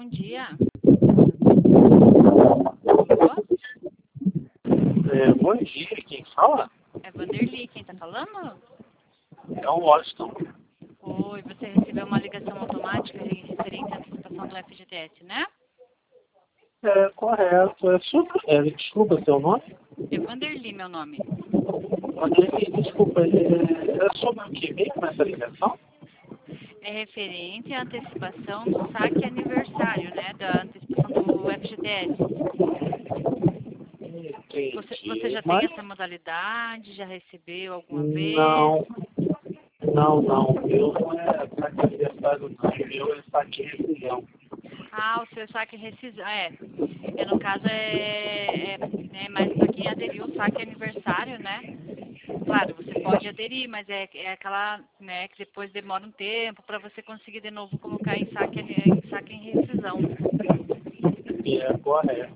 dia. Alô? Bom dia, quem fala? É Vanderly, quem tá falando? É o Washington. Oi, você recebeu uma ligação automática referente à antecipação do FGTS, né? Correto. Desculpa, seu nome? É Vanderly, meu nome. Desculpa, é sobre o que mesmo essa ligação? É referente à antecipação do saque aniversário, né? Da antecipação do FGTS. Você já tem Mas essa modalidade? Já recebeu alguma vez? não, não. Eu não é saque aniversário, não. Eu é saque rescisão. Ah, o seu saque rescisão. No caso, mais para quem aderiu o saque aniversário, né? Claro, você pode aderir, mas é aquela, né, que depois demora um tempo para você conseguir de novo colocar em saque em rescisão. Correto.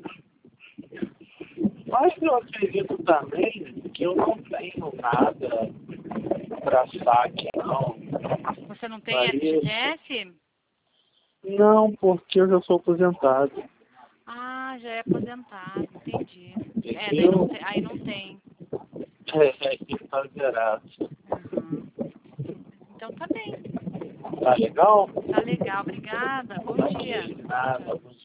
Mas eu acredito também que eu não tenho nada para saque, não. Você não tem Para isso. FGTS? Não, porque eu já sou aposentado. Ah, já é aposentado, entendi. Entendeu? Aí não tem. Aqui tá zerado. Uhum. Então tá bem. Tá legal? Tá legal, obrigada. Bom dia. Aqui, nada.